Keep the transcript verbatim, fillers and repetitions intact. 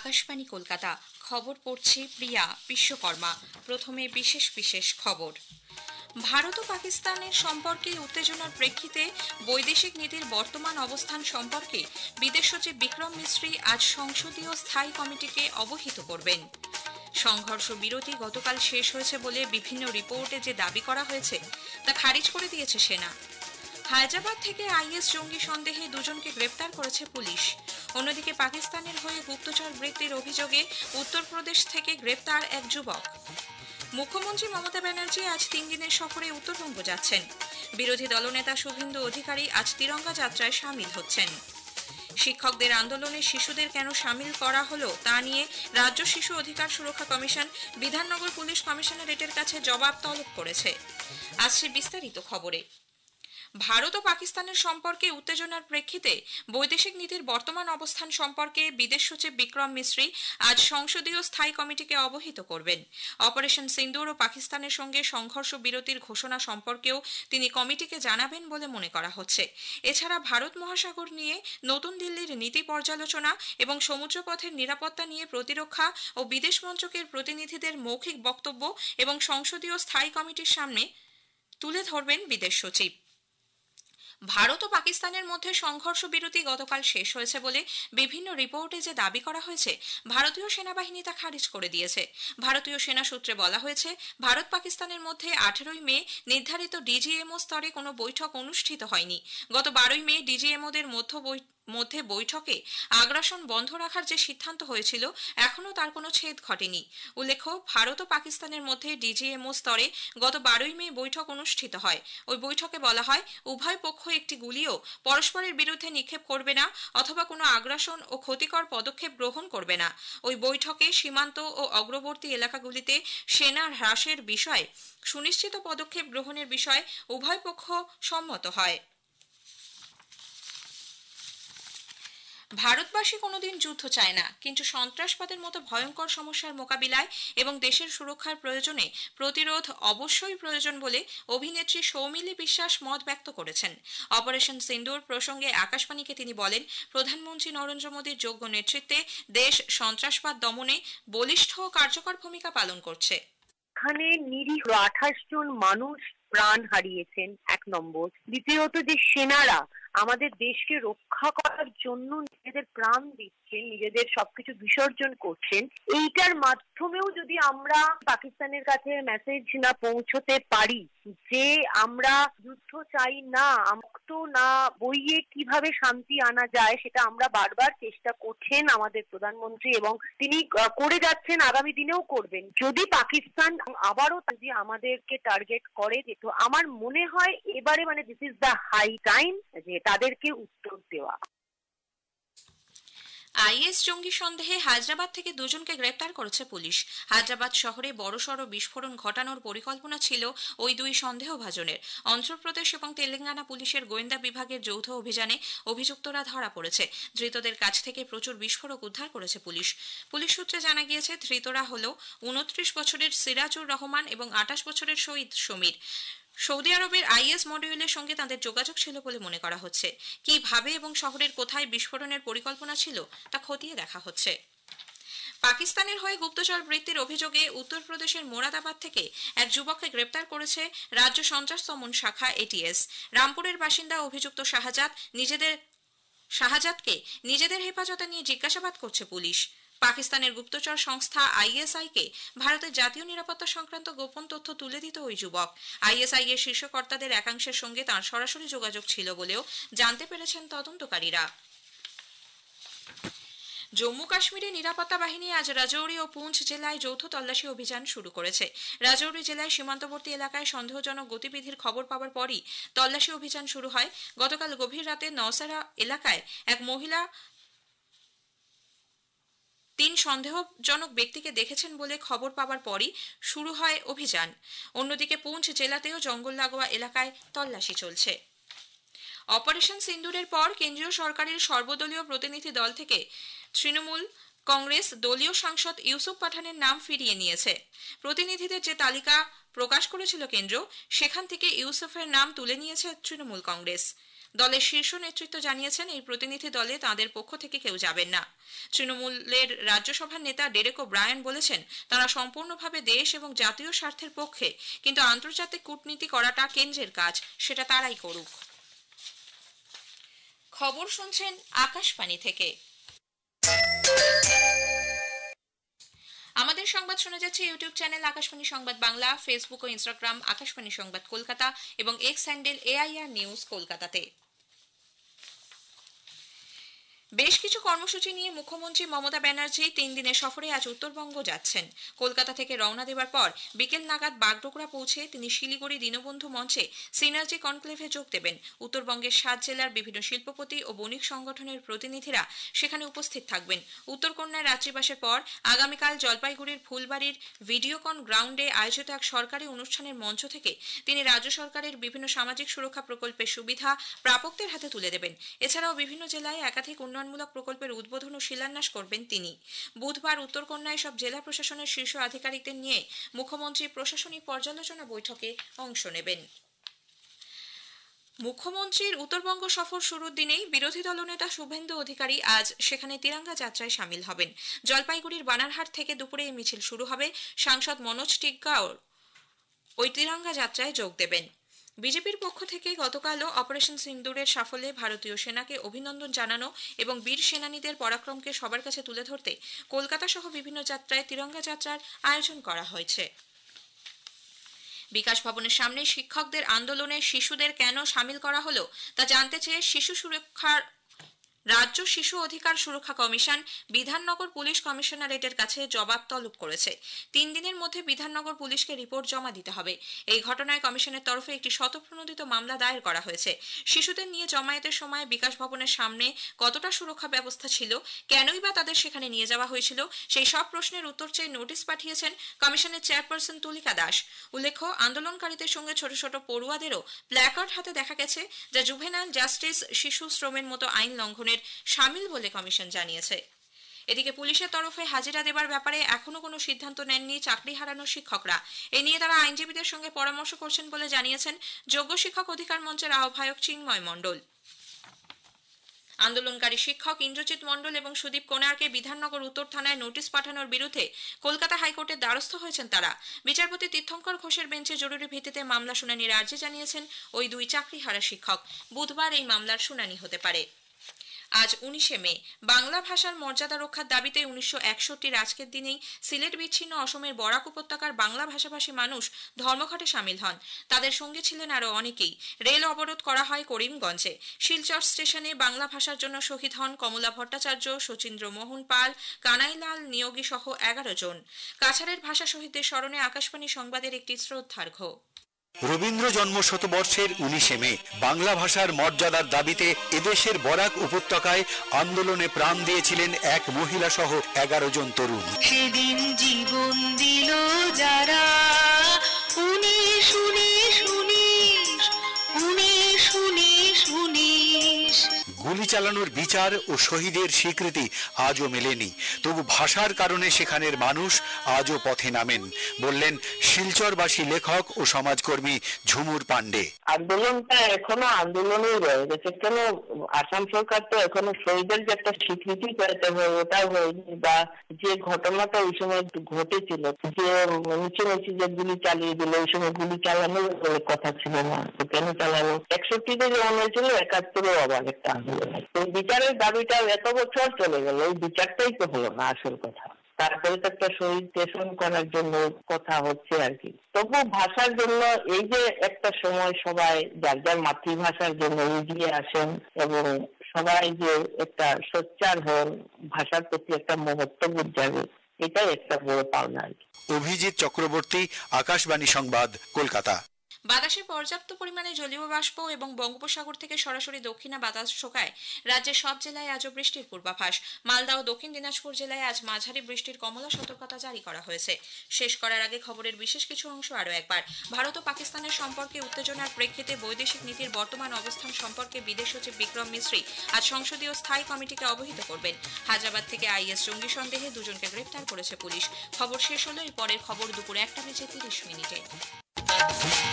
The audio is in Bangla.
আকাশবাণী কলকাতা। খবর পড়ছি প্রিয়া বিশ্বকর্মা। প্রথমে বিশেষ বিশেষ খবর। ভারত ও পাকিস্তানের সম্পর্কে উত্তেজনার প্রেক্ষিতে বৈদেশিক নীতির বর্তমান অবস্থান সম্পর্কে বিদেশ সচিব বিক্রম মিশ্রি আজ সংসদীয় স্থায়ী কমিটিকে অবহিত করবেন। সংঘর্ষ বিরতি গতকাল শেষ হয়েছে বলে বিভিন্ন রিপোর্টে যে দাবি করা হয়েছে তা খারিজ করে দিয়েছে সেনা। হায়দ্রাবাদ থেকে আইএস জঙ্গি সন্দেহে দুজনকে গ্রেপ্তার করেছে পুলিশ। অন্যদিকে পাকিস্তানের হয়ে গুপ্তচর বৃত্তির অভিযোগে উত্তরপ্রদেশ থেকে গ্রেপ্তার এক যুবক। মুখ্যমন্ত্রী মমতা ব্যানার্জি আজ তিন দিনের সফরে উত্তরবঙ্গ যাচ্ছেন। বিরোধী দলনেতা শুভেন্দু অধিকারী আজ তিরঙ্গা যাত্রায় সামিল হচ্ছেন। শিক্ষকদের আন্দোলনে শিশুদের কেন সামিল করা হলো তা নিয়ে রাজ্য শিশু অধিকার সুরক্ষা কমিশন বিধাননগর পুলিশ কমিশনারেটের কাছে জবাব তলব করেছে। আসছে বিস্তারিত খবরে। ভারত ও পাকিস্তানের সম্পর্কে উত্তেজনার প্রেক্ষিতে বৈদেশিক নীতির বর্তমান অবস্থান সম্পর্কে বিদেশ সচিব বিক্রম মিশ্রি আজ সংসদীয় স্থায়ী কমিটিকে অবহিত করবেন। অপারেশন সিন্দুর ও পাকিস্তানের সঙ্গে সংঘর্ষ বিরতির ঘোষণা সম্পর্কেও তিনি কমিটিকে জানাবেন বলে মনে করা হচ্ছে। এছাড়া ভারত মহাসাগর নিয়ে নতুন দিল্লির নীতি পর্যালোচনা এবং সমুদ্রপথের নিরাপত্তা নিয়ে প্রতিরক্ষা ও বিদেশ মন্ত্রকের প্রতিনিধিদের মৌখিক বক্তব্য এবং সংসদীয় স্থায়ী কমিটির সামনে তুলে ধরবেন বিদেশ সচিব। ভারত ও পাকিস্তানের মধ্যে সংঘর্ষ বিরতি গতকাল শেষ হয়েছে বলে বিভিন্ন রিপোর্টে যে দাবি করা হয়েছে ভারতীয় সেনাবাহিনী তা খারিজ করে দিয়েছে। ভারতীয় সেনা সূত্রে বলা হয়েছে, ভারত পাকিস্তানের মধ্যে আঠারোই মে নির্ধারিত ডিজিএমও স্তরে কোনো বৈঠক অনুষ্ঠিত হয়নি। গত বারোই মে ডিজিএমওদের মধ্য মধ্যে বৈঠকে আগ্রাসন বন্ধ রাখার যে সিদ্ধান্ত হয়েছিল এখনও তার কোনো ছেদ ঘটেনি। উল্লেখ্য, ভারত ও পাকিস্তানের মধ্যে ডিজিএমও স্তরে গত বারোই মে বৈঠক অনুষ্ঠিত হয়। ওই বৈঠকে বলা হয়, উভয় পক্ষ একটি গুলিও পরস্পরের বিরুদ্ধে নিক্ষেপ করবে না অথবা কোনো আগ্রাসন ও ক্ষতিকর পদক্ষেপ গ্রহণ করবে না। ওই বৈঠকে সীমান্ত ও অগ্রবর্তী এলাকাগুলিতে সেনা হ্রাসের বিষয়ে সুনিশ্চিত পদক্ষেপ গ্রহণের বিষয়ে উভয় পক্ষ সম্মত হয়। ভারতবাসী কোনোদিন যুদ্ধ চায় না, কিন্তু সন্ত্রাসবাদের মতো ভয়ঙ্কর সমস্যার মোকাবিলায় এবং দেশের সুরক্ষার প্রয়োজনে প্রতিরোধ অবশ্যই প্রয়োজন বলে অভিনেত্রী সৌমিলি বিশ্বাস মত ব্যক্ত করেছেন। অপারেশন সিন্দুর প্রসঙ্গে আকাশবাণীকে তিনি বলেন, প্রধানমন্ত্রী নরেন্দ্র মোদীর যোগ্য নেতৃত্বে দেশ সন্ত্রাসবাদ দমনে বলিষ্ঠ ও কার্যকর ভূমিকা পালন করছে। এখানে নিরীহ আঠাশ জন মানুষ প্রাণ হারিয়েছেন, এক নম্বর। দ্বিতীয়ত, যে সেনারা আমাদের দেশকে রক্ষা করার জন্য নিজেদের প্রাণ দিচ্ছেন, নিজেদের সবকিছু বিসর্জন করছেন, এইটার মাধ্যমেও যদি আমরা পাকিস্তানের কাছে মেসেজ না পৌঁছতে পারি যে আমরা যুদ্ধ চাই না, মুক্ত না বইয়ে কিভাবে শান্তি আনা যায়, সেটা আমরা বারবার চেষ্টা করছেন আমাদের প্রধানমন্ত্রী এবং তিনি করে যাচ্ছেন, আগামী দিনেও করবেন। যদি পাকিস্তান আবারও যদি আমাদেরকে টার্গেট করে, তো আমার মনে হয় এবারে মানে this is the high time যে তাদেরকে উত্তর দেওয়া। আইএস জঙ্গি সন্দেহে হায়দ্রাবাদ থেকে দুজনকে গ্রেপ্তার করেছে পুলিশ। হায়দ্রাবাদ শহরে বড়সড় বিস্ফোরণ ঘটানোর পরিকল্পনা ছিল ওই দুই সন্দেহভাজনের। অন্ধ্রপ্রদেশ এবং তেলেঙ্গানা পুলিশের গোয়েন্দা বিভাগের যৌথ অভিযানে অভিযুক্তরা ধরা পড়েছে। ধৃতদের কাছ থেকে প্রচুর বিস্ফোরক উদ্ধার করেছে পুলিশ। পুলিশ সূত্রে জানা গিয়েছে, ধৃতরা হল উনত্রিশ বছরের সিরাজুর রহমান এবং আঠাশ বছরের শহীদ সমীর। সৌদি আরবের আইএস মডিউলের সঙ্গে তাদের যোগাযোগ ছিল বলে মনে করা হচ্ছে। কিভাবে এবং শহরের কোথায় বিস্ফোরণের পরিকল্পনা ছিল তা খতিয়ে দেখা হচ্ছে। পাকিস্তানের হয়ে গুপ্তচর বৃত্তির অভিযোগে উত্তরপ্রদেশের মোরাদাবাদ থেকে এক যুবককে গ্রেপ্তার করেছে রাজ্য সন্ত্রাস দমন শাখা এটিএস। রামপুরের বাসিন্দা অভিযুক্ত শাহজাদ নিজেদের শাহজাদকে নিজেদের হেফাজতে নিয়ে জিজ্ঞাসাবাদ করছে পুলিশ। পাকিস্তানের গুপ্তচর সংস্থা আইএসআইকে ভারতের জাতীয় নিরাপত্তা সংক্রান্ত গোপন তথ্য তুলে দিত ওই যুবক। আইএসআই এর শীর্ষ কর্তাদের একাংশের সঙ্গে তাঁর সরাসরি যোগাযোগ ছিল বলেও জানতে পেরেছেন তদন্তকারীরা। জম্মু কাশ্মীরে নিরাপত্তা বাহিনী আজ রাজৌরি ও পুঞ্চ জেলায় যৌথ তল্লাশি অভিযান শুরু করেছে। রাজৌরি জেলায় সীমান্তবর্তী এলাকায় সন্দেহজনক গতিবিধির খবর পাওয়ার পরই তল্লাশি অভিযান শুরু হয়। গতকাল গভীর রাতে নওসারা এলাকায় এক মহিলা তিন সন্দেহজনক ব্যক্তিকে দেখেছেন বলে খবর পাওয়ার পরই শুরু হয় অভিযান। অন্যদিকে পুঞ্চ জেলাতেও জঙ্গল লাগোয়া এলাকায় তল্লাশি চলছে। অপারেশন সিন্দুরের পর কেন্দ্রীয় সরকারের সর্বদলীয় প্রতিনিধি দল থেকে তৃণমূল কংগ্রেস দলীয় সাংসদ ইউসুফ পাঠানের নাম ফিরিয়ে নিয়েছে। প্রতিনিধিদের যে তালিকা প্রকাশ করেছিল কেন্দ্র, সেখান থেকে ইউসুফের নাম তুলে নিয়েছে তৃণমূল কংগ্রেস। দলের শীর্ষ নেতৃত্ব জানিয়েছেন এই প্রতিনিধি দলে তাঁদের পক্ষ থেকে কেউ যাবেন না। তৃণমূলের রাজ্যসভার নেতা ডেরেক ওব্রায়ান বলেছেন তারা সম্পূর্ণভাবে দেশ এবং জাতীয় স্বার্থের পক্ষে, কিন্তু আন্তর্জাতিক কূটনীতি করাটা কেন্দ্রের কাজ, সেটা তারাই করুক। খবর শুনছেন আকাশবাণী থেকে। আমাদের সংবাদ শোনা যাচ্ছে ইউটিউব চ্যানেল আকাশবাণী সংবাদ বাংলা, ফেসবুক ও ইনস্টাগ্রাম আকাশবাণী সংবাদ কলকাতা এবং এক্স হ্যান্ডেল এআইআর নিউজ কলকাতাতে। বেশ কিছু কর্মসূচি নিয়ে মুখ্যমন্ত্রী মমতা ব্যানার্জি তিন দিনের সফরে আজ উত্তরবঙ্গ যাচ্ছেন। কলকাতা থেকে রওনা দেওয়ার পর বিকেল নাগাদ বাগডোগরা পৌঁছে তিনি শিলিগুড়ি দীনবন্ধু মঞ্চে সিনার্জি কনক্লেভে যোগ দেবেন। উত্তরবঙ্গের সাত জেলার বিভিন্ন শিল্পপতি ও বণিক সংগঠনের প্রতিনিধিরা সেখানে উপস্থিত থাকবেন। উত্তরকন্যায় রাত্রিবাসের পর আগামীকাল জলপাইগুড়ির ফুলবাড়ির ভিডিওকন গ্রাউন্ডে আয়োজিত এক সরকারি অনুষ্ঠানের মঞ্চ থেকে তিনি রাজ্য সরকারের বিভিন্ন সামাজিক সুরক্ষা প্রকল্পের সুবিধা প্রাপকদের হাতে তুলে দেবেন। এছাড়াও বিভিন্ন জেলায় একাধিক উন্নয়নমূলক প্রকল্পের উদ্বোধন ও শিলান্যাস করবেন তিনি। বুধবার উত্তরকন্যায় সব জেলা প্রশাসনের শীর্ষ আধিকারিকদের নিয়ে মুখ্যমন্ত্রী প্রশাসনিক পর্যালোচনা বৈঠকে অংশ নেবেন। মুখ্যমন্ত্রীর উত্তরবঙ্গ সফর শুরুর দিনেই বিরোধী দলনেতা শুভেন্দু অধিকারী আজ সেখানে তিরঙ্গা যাত্রায় সামিল হবেন। জলপাইগুড়ির বানারহাট থেকে দুপুরে এই মিছিল শুরু হবে। সাংসদ মনোজ টিগ্গাও ওই তিরঙ্গা যাত্রায় যোগ দেবেন। বিজেপির পক্ষ থেকে গতকালও অপারেশন সিন্দুরের সাফল্যে ভারতীয় সেনাকে অভিনন্দন জানানো এবং বীর সেনানীদের পরাক্রমকে সবার কাছে তুলে ধরতে কলকাতা সহ বিভিন্ন যাত্রায় তিরঙ্গা যাত্রার আয়োজন করা হয়েছে। বিকাশ ভবনের সামনে শিক্ষকদের আন্দোলনে শিশুদের কেন সামিল করা হলো তা জানতে চেয়ে শিশু সুরক্ষার রাজ্য শিশু অধিকার সুরক্ষা কমিশন বিধাননগর পুলিশ কমিশনারেটের কাছে জবাব তলব করেছে। তিন দিনের মধ্যে বিধাননগর পুলিশকে রিপোর্ট জমা দিতে হবে। এই ঘটনায় কমিশনের তরফে একটি স্বতঃপ্রণোদিত মামলা দায়ের করা হয়েছে। শিশুদের নিয়ে জমায়েতের সময় বিকাশ ভবনের সামনে কতটা সুরক্ষা ব্যবস্থা ছিল, কেনই বা তাদের সেখানে নিয়ে যাওয়া হয়েছিল, সেই সব প্রশ্নের উত্তর চেয়ে নোটিশ পাঠিয়েছেন কমিশনের চেয়ারপারসন তুলিকা দাস। উল্লেখ্য, আন্দোলনকারীদের সঙ্গে ছোট ছোট পড়ুয়াদেরও প্ল্যাকার্ড হাতে দেখা গেছে, যা জুভেনাইল জাস্টিস শিশু শ্রমের মতো আইন লঙ্ঘনের শামিল বলে কমিশন জানিয়েছে। এদিকে পুলিশের তরফে হাজিরা দেবার ব্যাপারে এখনো কোনো সিদ্ধান্ত নেননি চাকরি হারানো শিক্ষকরা। এ নিয়ে তারা আইনজীবীদের সঙ্গে পরামর্শ করছেন বলে জানিয়েছেন যোগ্য শিক্ষক অধিকার মঞ্চের আহ্বায়ক চিন্ময় মণ্ডল। আন্দোলনকারী শিক্ষক ইন্দ্রজিৎ মণ্ডল এবং সুদীপ কোনারকে বিধাননগর উত্তর থানায় নোটিশ পাঠানোর বিরুদ্ধে কলকাতা হাইকোর্টের দ্বারস্থ হয়েছেন তারা। বিচারপতি তীর্থঙ্কর ঘোষের বেঞ্চে জরুরি ভিত্তিতে মামলা শুনানির আর্জি জানিয়েছেন ওই দুই চাকরিহারা শিক্ষক। বুধবার এই মামলার শুনানি হতে পারে। আজ উনিশে মে বাংলা ভাষার মর্যাদা রক্ষার দাবিতে উনিশশো একষট্টির আজকের দিনেই সিলেট বিচ্ছিন্ন অসমের বরাক উপত্যকার বাংলা ভাষাভাষী মানুষ ধর্মঘটে সামিল হন। তাদের সঙ্গে ছিলেন আরও অনেকেই। রেল অবরোধ করা হয় করিমগঞ্জে। শিলচর স্টেশনে বাংলা ভাষার জন্য শহীদ হন কমলা ভট্টাচার্য, শচীন্দ্র মোহন পাল, কানাইলাল নিয়োগী সহ এগারো জন। কাছাড়ের ভাষা শহীদদের স্মরণে আকাশবাণী সংবাদের একটি শ্রদ্ধার্ঘ্য। রবীন্দ্র জন্ম শতবর্ষের উনিশে মে বাংলা ভাষার মর্যাদার দাবিতে এদেশের বরাক উপত্যকায় আন্দোলনে প্রাণ দিয়েছিলেন এক মহিলা সহ এগারো জন তরুণ। সেদিন জীবন দিল যারা উনিশ উনিশ উনিশ উনিশ উনিশ উনিশ। গুলি চালানোর বিচার ও শহীদের স্বীকৃতি আজও মেলেনি, তবু ভাষার কারণে সেখানের মানুষ আজও পথে নামেন, বললেন শিলচরবাসী লেখক ও সমাজকর্মী ঝুমুর পান্ডে। আন্দোলনটা এখনো আন্দোলনই রয়ে গেছে। কেন আসাম সরকার তো এখনো শহীদের যে একটা স্বীকৃতি পেতে হয় ওটা হয়নি, বা যে ঘটনাটা ওই সময় ঘটেছিল, যে নিচে নিচে যে গুলি চালিয়ে দিল, ওই সময় গুলি চালানোর কথা ছিল না, তো কেন চালানো? একষট্টিতে যেমন হয়েছিল একাত্তরেও আবার একটা আন্দোলন। এই বিচারের দাবিটা এত বছর চলে গেল, ওই বিচারটাই তো হলো না আসল কথা। তারপরে তো একটা শহীদ স্টেশন করার জন্য কথা হচ্ছে আর কি। তবু ভাষার জন্য এই যে একটা সময় সবাই যার যার মাতৃভাষার জন্য এগিয়ে আসেন এবং সবাই যে একটা সোচ্চার হন, ভাষার প্রতি একটা মহত্ববোধ জাগে, এটাই একটা বড় পাওনা আর কি। অভিজিৎ চক্রবর্তী, আকাশবাণী সংবাদ, কলকাতা। বাতাসে পর্যাপ্ত পরিমাণে জলীয় বাষ্প এবং বঙ্গোপসাগর থেকে সরাসরি দক্ষিণা বাতাস ঢোকায় রাজ্যের সব জেলায় আজও বৃষ্টির পূর্বাভাস। মালদা ও দক্ষিণ দিনাজপুর জেলায় আজ মাঝারি বৃষ্টির কমলা সতর্কতা জারি করা হয়েছে। শেষ করার আগে খবরের বিশেষ কিছু অংশ আরও একবার। ভারত ও পাকিস্তানের সম্পর্কে উত্তেজনার প্রেক্ষিতে বৈদেশিক নীতির বর্তমান অবস্থান সম্পর্কে বিদেশ সচিব বিক্রম মিশ্রি আজ সংসদীয় স্থায়ী কমিটিকে অবহিত করবেন। হায়দ্রাবাদ থেকে আইএস জঙ্গি সন্দেহে দুজনকে গ্রেপ্তার করেছে পুলিশ। খবর শেষ হলো, এর পরের খবর দুপুরে একটা বেজে তিরিশ মিনিটে।